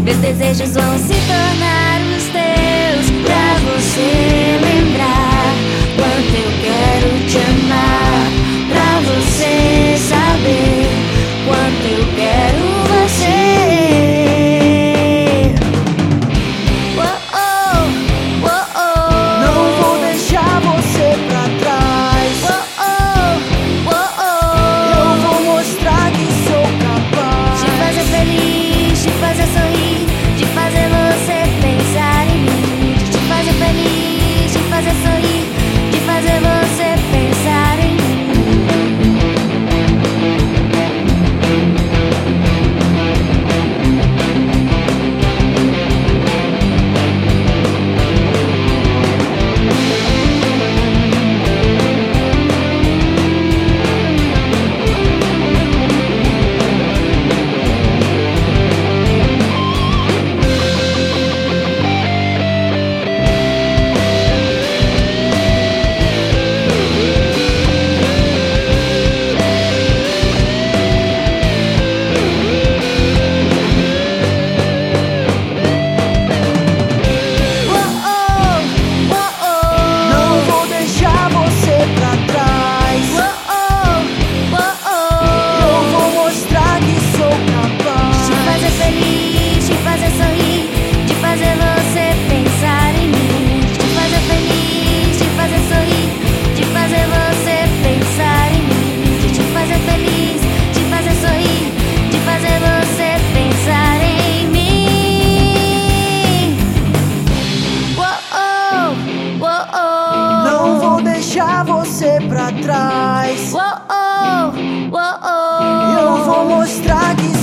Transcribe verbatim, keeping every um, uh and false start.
Meus desejos vão se tornar os teus, pra você lembrar quanto eu quero te amar, pra você saber quanto eu quero você. Oh, oh, oh, oh. Não vou deixar você pra trás. Oh, oh, oh, oh. Eu vou mostrar que sou capaz de fazer feliz, de fazer sorrir, de fazer você pensar em mim, de te fazer feliz, de fazer sorrir, de fazer você pensar em mim. deixar você pra trás. Oh, oh, oh, oh. Eu vou mostrar que